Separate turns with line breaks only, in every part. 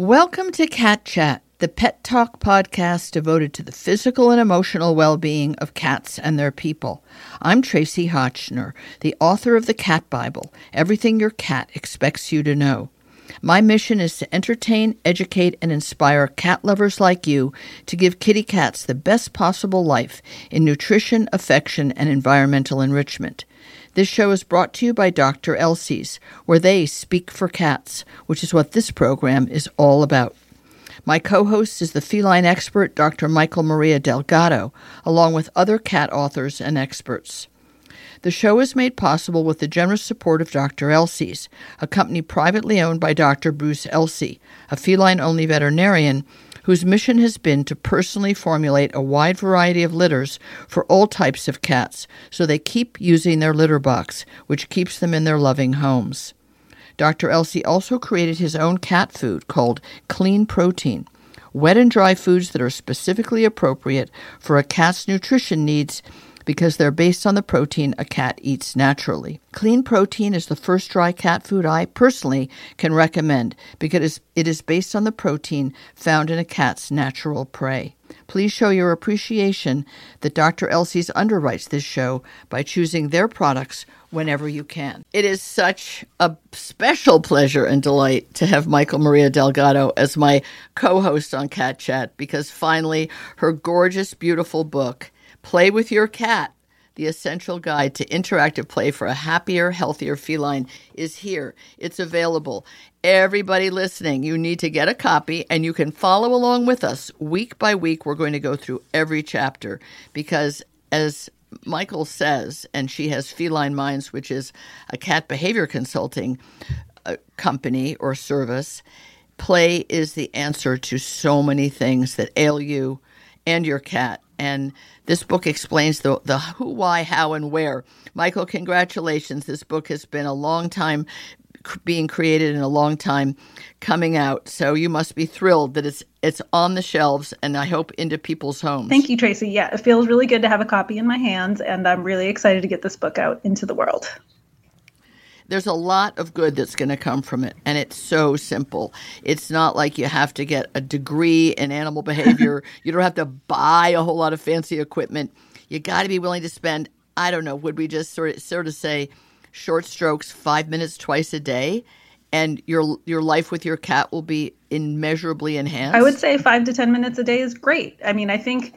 Welcome to Cat Chat, the pet talk podcast devoted to the physical and emotional well-being of cats and their people. I'm Tracy Hotchner, the author of the Cat Bible, Everything Your Cat Expects You to Know. My mission is to entertain, educate, and inspire cat lovers like you to give kitty cats the best possible life in nutrition, affection, and environmental enrichment. This show is brought to you by Dr. Elsey's, where they speak for cats, which is what this program is all about. My co-host is the feline expert, Dr. Michael Maria Delgado, along with other cat authors and experts. The show is made possible with the generous support of Dr. Elsey's, a company privately owned by Dr. Bruce Elsey, a feline-only veterinarian whose mission has been to personally formulate a wide variety of litters for all types of cats so they keep using their litter box, which keeps them in their loving homes. Dr. Elsey also created his own cat food called Clean Protein, wet and dry foods that are specifically appropriate for a cat's nutrition needs because they're based on the protein a cat eats naturally. Clean Protein is the first dry cat food I personally can recommend because it is based on the protein found in a cat's natural prey. Please show your appreciation that Dr. Elsey's underwrites this show by choosing their products whenever you can. It is such a special pleasure and delight to have Michael Maria Delgado as my co-host on Cat Chat because finally her gorgeous, beautiful book, Play with Your Cat, The Essential Guide to Interactive Play for a Happier, Healthier Feline, is here. It's available. Everybody listening, you need to get a copy, and you can follow along with us. Week by week, we're going to go through every chapter because, as Michael says, and she has Feline Minds, which is a cat behavior consulting company or service, play is the answer to so many things that ail you and your cat. And this book explains the who, why, how, and where. Michael, congratulations. This book has been a long time being created and a long time coming out. So you must be thrilled that it's on the shelves and I hope into people's homes.
Thank you, Tracy. Yeah, it feels really good to have a copy in my hands, and I'm really excited to get this book out into the world.
There's a lot of good that's going to come from it, and it's so simple. It's not like you have to get a degree in animal behavior. You don't have to buy a whole lot of fancy equipment. You got to be willing to spend, I don't know, would we just sort of say short strokes, 5 minutes twice a day, and your life with your cat will be immeasurably enhanced?
I would say 5 to 10 minutes a day is great. I mean, I think,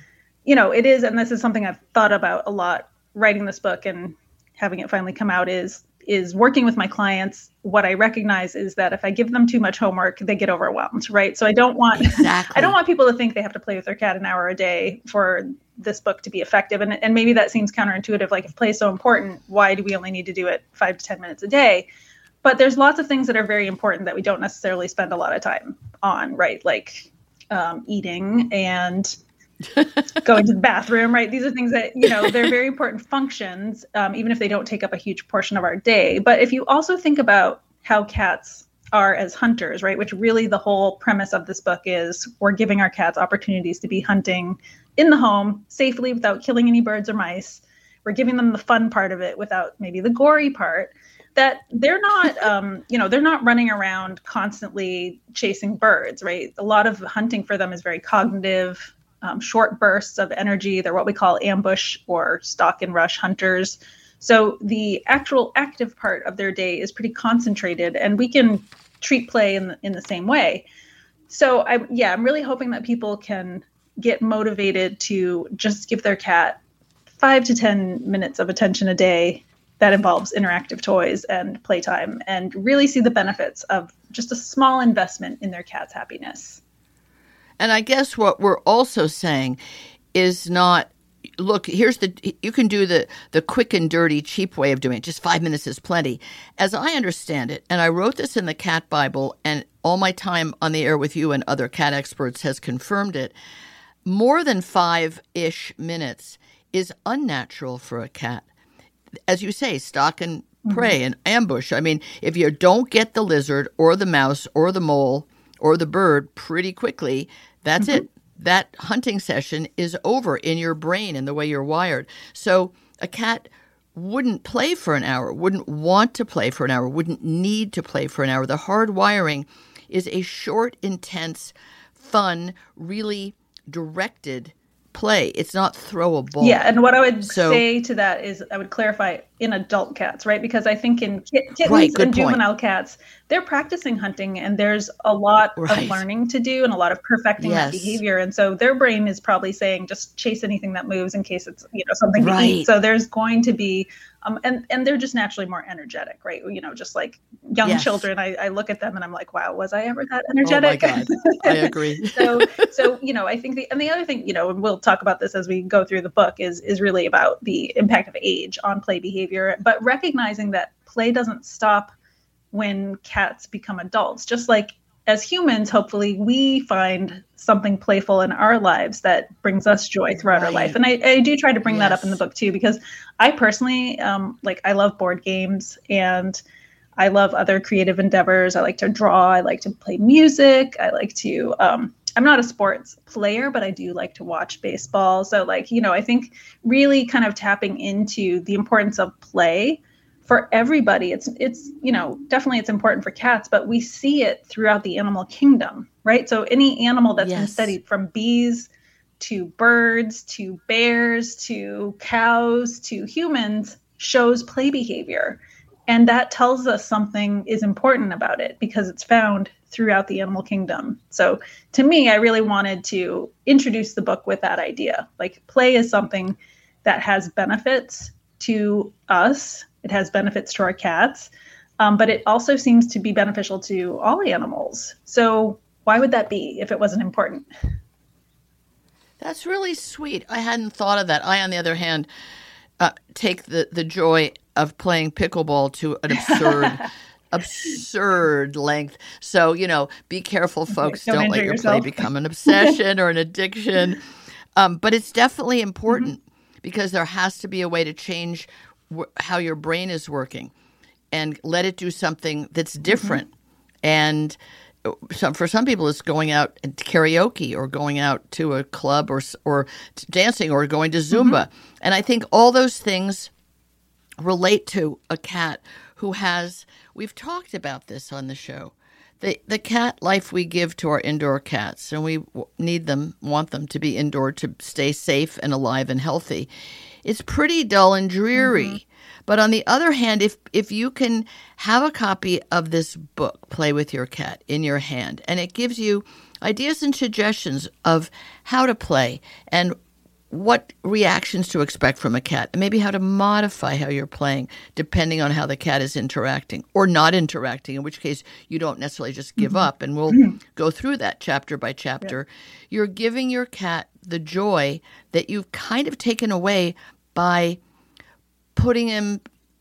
it is, and this is something I've thought about a lot writing this book and having it finally come out is working with my clients. What I recognize is that if I give them too much homework, they get overwhelmed, right? So I don't want people to think they have to play with their cat an hour a day for this book to be effective. And maybe that seems counterintuitive. Like if play is so important, why do we only need to do it 5 to 10 minutes a day? But there's lots of things that are very important that we don't necessarily spend a lot of time on, right? Like eating and going to the bathroom, right? These are things that, they're very important functions, even if they don't take up a huge portion of our day. But if you also think about how cats are as hunters, right, which really the whole premise of this book is we're giving our cats opportunities to be hunting in the home safely without killing any birds or mice. We're giving them the fun part of it without maybe the gory part, that they're not, they're not running around constantly chasing birds, right? A lot of hunting for them is very cognitive, short bursts of energy. They're what we call ambush or stalk and rush hunters. So the actual active part of their day is pretty concentrated, and we can treat play in the same way. So I'm really hoping that people can get motivated to just give their cat 5 to 10 minutes of attention a day that involves interactive toys and playtime, and really see the benefits of just a small investment in their cat's happiness.
And I guess what we're also saying is not, look, you can do the quick and dirty, cheap way of doing it. Just 5 minutes is plenty. As I understand it, and I wrote this in the Cat Bible, and all my time on the air with you and other cat experts has confirmed it, more than 5-ish minutes is unnatural for a cat. As you say, stalk and prey and ambush. I mean, if you don't get the lizard or the mouse or the mole or the bird pretty quickly, that's it. That hunting session is over in your brain and the way you're wired. So a cat wouldn't play for an hour, wouldn't want to play for an hour, wouldn't need to play for an hour. The hard wiring is a short, intense, fun, really directed play. It's not throw a ball.
Yeah, and what I would say to that is I would clarify in adult cats, right? Because I think in kittens and juvenile cats, they're practicing hunting, and there's a lot of learning to do and a lot of perfecting that behavior. And so their brain is probably saying, just chase anything that moves in case it's something to eat. So there's going to be and they're just naturally more energetic, right? Just like young children, I look at them and I'm like, wow, was I ever that energetic?
Oh my God, I agree.
so I think the other thing, and we'll talk about this as we go through the book, is really about the impact of age on play behavior, but recognizing that play doesn't stop when cats become adults. Just like as humans, hopefully we find something playful in our lives that brings us joy throughout our life. And I do try to bring that up in the book too, because I personally, I love board games and I love other creative endeavors. I like to draw. I like to play music. I like to, I'm not a sports player, but I do like to watch baseball. So I think really kind of tapping into the importance of play for everybody. It's definitely it's important for cats, but we see it throughout the animal kingdom, right? So any animal that's been studied, from bees to birds to bears to cows to humans, shows play behavior. And that tells us something is important about it because it's found throughout the animal kingdom. So to me, I really wanted to introduce the book with that idea. Like, play is something that has benefits to us. It has benefits to our cats, but it also seems to be beneficial to all animals. So why would that be if it wasn't important?
That's really sweet. I hadn't thought of that. I, on the other hand, take the joy of playing pickleball to an absurd length. So, be careful, folks. Don't let your play become an obsession or an addiction. But it's definitely important because there has to be a way to change how your brain is working and let it do something that's different. And for some people, it's going out and karaoke or going out to a club or dancing or going to Zumba. And I think all those things relate to a cat who has, we've talked about this on the show, the cat life we give to our indoor cats, and we want them to be indoor to stay safe and alive and healthy. It's pretty dull and dreary. But on the other hand, if you can have a copy of this book, Play with Your Cat, in your hand, and it gives you ideas and suggestions of how to play and what reactions to expect from a cat, and maybe how to modify how you're playing depending on how the cat is interacting or not interacting, in which case you don't necessarily just give up, and we'll go through that chapter by chapter. You're giving your cat the joy that you've kind of taken away by putting him,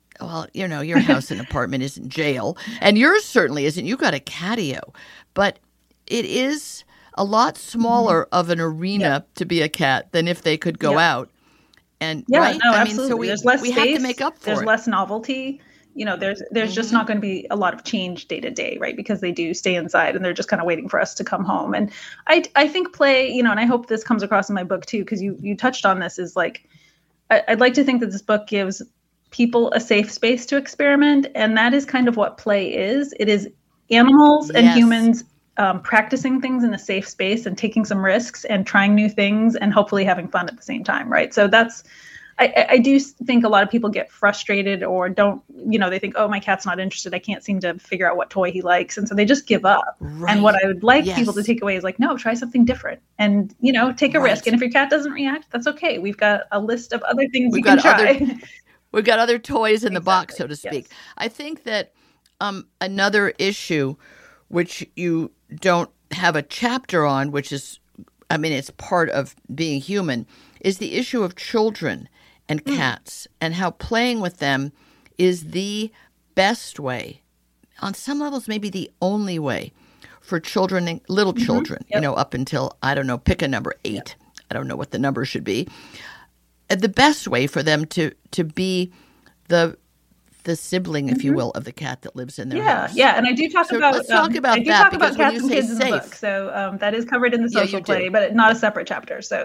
your house and apartment isn't jail, and yours certainly isn't. You've got a catio, but it is a lot smaller of an arena to be a cat than if they could go out. And
absolutely.
So
there's less space,
have to make up for
there's
it.
less novelty. There's just not going to be a lot of change day to day, right? Because they do stay inside and they're just kind of waiting for us to come home. And I think play, and I hope this comes across in my book too, because you touched on this, is like, I'd like to think that this book gives people a safe space to experiment. And that is kind of what play is. It is animals and humans practicing things in a safe space and taking some risks and trying new things and hopefully having fun at the same time, right? So that's, I do think a lot of people get frustrated or don't, they think, oh, my cat's not interested. I can't seem to figure out what toy he likes. And so they just give up. Right. And what I would like people to take away is like, no, try something different and, take a risk. And if your cat doesn't react, that's okay. We've got a list of other things you can try.
We've got other toys in the box, so to speak.
Yes.
I think that another issue, which you don't have a chapter on, which is, it's part of being human, is the issue of children and cats and how playing with them is the best way, on some levels maybe the only way, for children and little children, up until, I don't know, pick a number, 8. Yep. I don't know what the number should be. The best way for them to be the sibling, if you will, of the cat that lives in their house.
Yeah, and I do talk about.
Let's talk about
I do
that
talk about cats and kids
safe
in the book, so that is covered in the social play, but not a separate chapter. So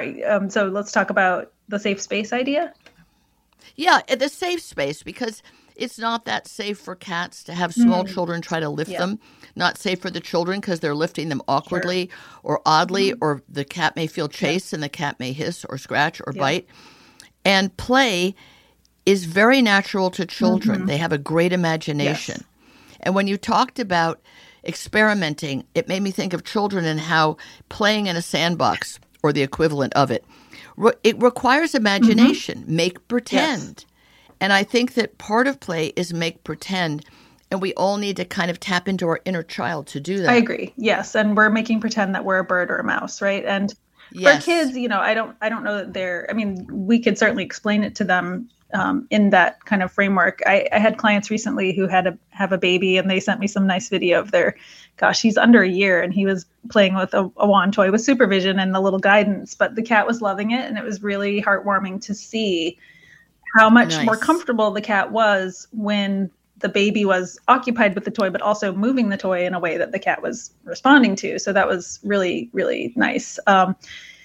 so let's talk about the safe space idea.
Yeah, the safe space, because it's not that safe for cats to have small children try to lift them. Not safe for the children because they're lifting them awkwardly or oddly, or the cat may feel chased and the cat may hiss or scratch or bite. And play is very natural to children. They have a great imagination. And when you talked about experimenting, it made me think of children and how playing in a sandbox or the equivalent of it, it requires imagination, make pretend. And I think that part of play is make pretend, and we all need to kind of tap into our inner child to do that.
I agree. Yes, and we're making pretend that we're a bird or a mouse, right? And for kids, you know, I don't know that they're. I mean, we could certainly explain it to them in that kind of framework. I had clients recently who have a baby, and they sent me some nice video of their. Gosh, he's under a year, and he was playing with a wand toy with supervision and a little guidance, but the cat was loving it, and it was really heartwarming to see how much more comfortable the cat was when the baby was occupied with the toy, but also moving the toy in a way that the cat was responding to. So that was really, really nice. And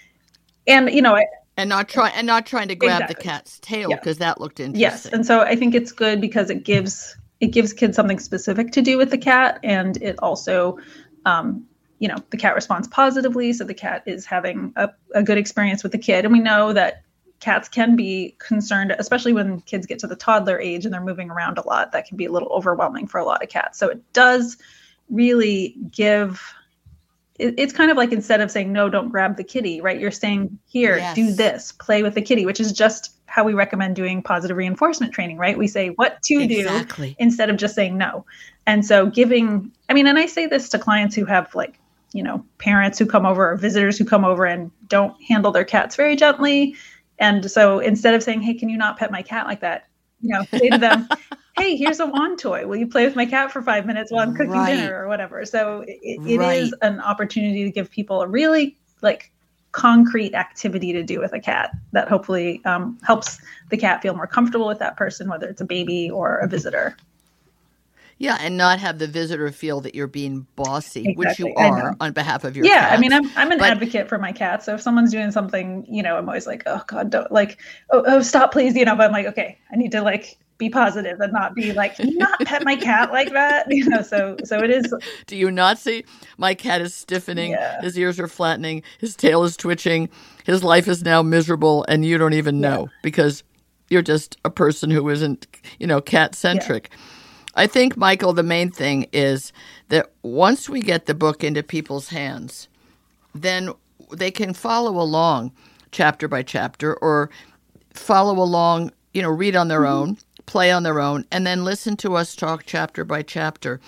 you know,
and not trying to grab the cat's tail because that looked interesting.
Yes, and so I think it's good because it gives kids something specific to do with the cat, and it also, you know, the cat responds positively, so the cat is having a good experience with the kid. And we know that cats can be concerned, especially when kids get to the toddler age and they're moving around a lot. That can be a little overwhelming for a lot of cats. So it does really give. It's kind of like instead of saying, no, don't grab the kitty, right? You're saying, here, do this, play with the kitty, which is just how we recommend doing positive reinforcement training, right? We say what to do instead of just saying no. And so giving, I mean, and I say this to clients who have like, you know, parents who come over or visitors who come over and don't handle their cats very gently. And so instead of saying, hey, can you not pet my cat like that? You know, say to them, hey, here's a wand toy. Will you play with my cat for 5 minutes while I'm cooking dinner or whatever? So it is an opportunity to give people a really like concrete activity to do with a cat that hopefully helps the cat feel more comfortable with that person, whether it's a baby or a visitor.
Yeah, and not have the visitor feel that you're being bossy, which you are on behalf of your cat.
Yeah, I mean, I'm an advocate for my cat. So if someone's doing something, you know, I'm always like, oh God, don't like, oh, stop, please, you know. But I'm like, okay, I need to like be positive and not be like, can you not pet my cat like that, you know. So it is.
Do you not see? My cat is stiffening. Yeah. His ears are flattening. His tail is twitching. His life is now miserable, and you don't even know because you're just a person who isn't, you know, cat centric. Yeah. I think, Michael, the main thing is that once we get the book into people's hands, then they can follow along chapter by chapter or follow along, you know, read on their own, play on their own, and then listen to us talk chapter by chapter.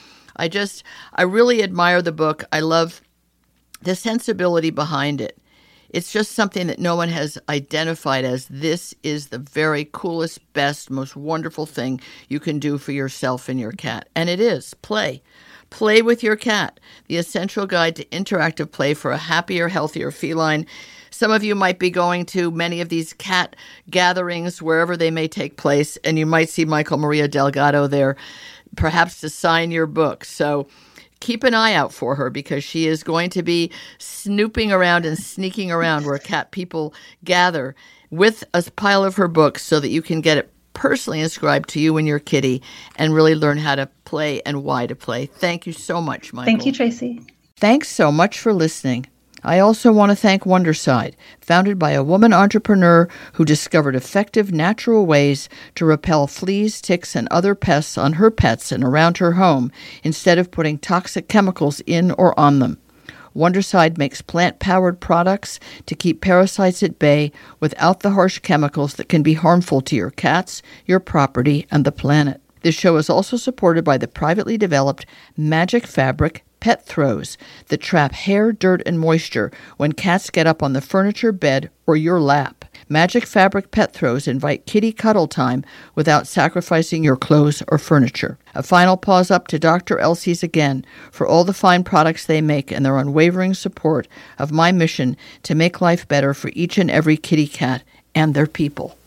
I really admire the book. I love the sensibility behind it. It's just something that no one has identified as this is the very coolest, best, most wonderful thing you can do for yourself and your cat. And it is play. Play with your cat, the essential guide to interactive play for a happier, healthier feline. Some of you might be going to many of these cat gatherings, wherever they may take place, and you might see Michael Maria Delgado there, perhaps to sign your book. So keep an eye out for her because she is going to be snooping around and sneaking around where cat people gather with a pile of her books so that you can get it personally inscribed to you and your kitty and really learn how to play and why to play. Thank you so much, Michael.
Thank you, Tracy.
Thanks so much for listening. I also want to thank Wondercide, founded by a woman entrepreneur who discovered effective natural ways to repel fleas, ticks, and other pests on her pets and around her home instead of putting toxic chemicals in or on them. Wondercide makes plant-powered products to keep parasites at bay without the harsh chemicals that can be harmful to your cats, your property, and the planet. This show is also supported by the privately developed Magic Fabric Pet Throws that trap hair, dirt, and moisture when cats get up on the furniture, bed, or your lap. Magic Fabric Pet Throws invite kitty cuddle time without sacrificing your clothes or furniture. A final pause up to Dr. Elsie's again for all the fine products they make and their unwavering support of my mission to make life better for each and every kitty cat and their people.